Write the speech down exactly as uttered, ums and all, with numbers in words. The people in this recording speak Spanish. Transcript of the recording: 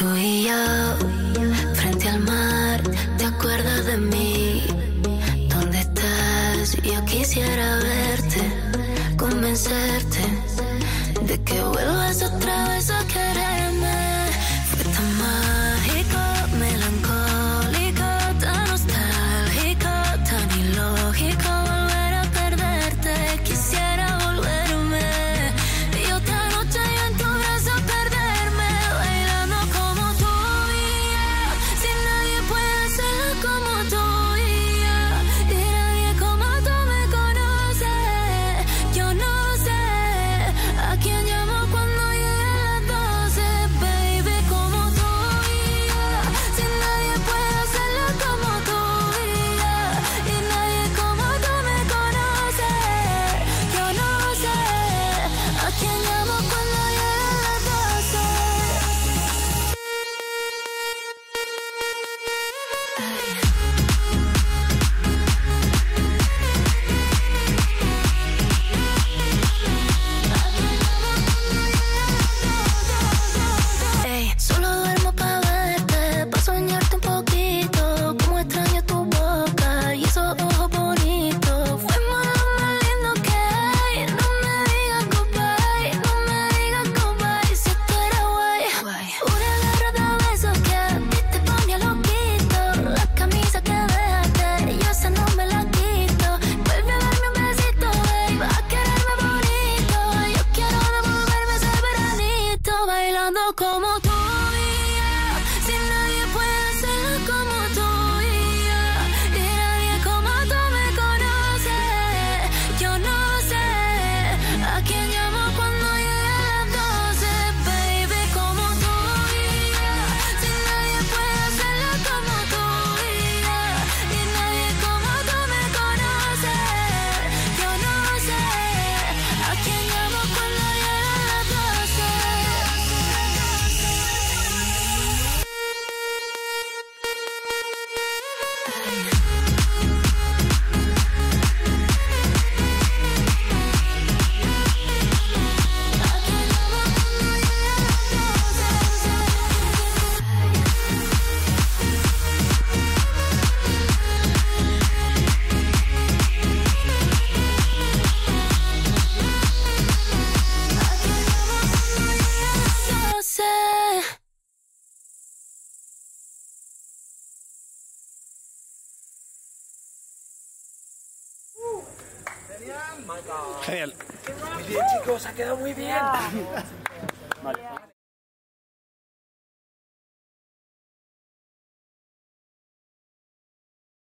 Tú y yo, frente al mar, ¿te acuerdas de mí? ¿Dónde estás? Yo quisiera verte, convencerte de que vuelvas otra vez a quererme. Fue tan mágico, melancólico, tan nostálgico, tan ilógico volver a perderte. Quisiera volverme y otra noche yo en tu brazo perderme, bailando como tú y yo. Si nadie puede hacerlo como tú y yo, y nadie como tú me conoce. Yo no sé a quién llamo cuando lleguen las doce, baby, como tú y yo. Si nadie puede hacerlo como tú y yo, y nadie como tú me conoce. Yo no sé a quién llamo cuando lleguen las doce. Ey, solo duermo pa' verte, pa' soñarte un poquito. Como extraño tu boca y esos ojos bonitos. Fuimos lo más lindo que hay. No me digas goodbye, no me digas goodbye. Si esto era guay, una guerra de besos que a ti te ponía loquito. La camisa que dejaste, yo esa no me la quito. Vuelve a darme un besito, babe, a quererme bonito. Yo quiero devolverme ese veranito, bailando como tú y yo. Si nadie puede hacerlo como tú y yo, y nadie como tú me conoce. Yo no sé a quién llamo cuando lleguen las doce, baby, como tú y yo. Si nadie puede hacerlo como tú y yo, y nadie como tú me conoce. Yo no sé a quién llamo cuando lleguen las doce. Genial. Muy bien, chicos, ha quedado muy bien. Vale.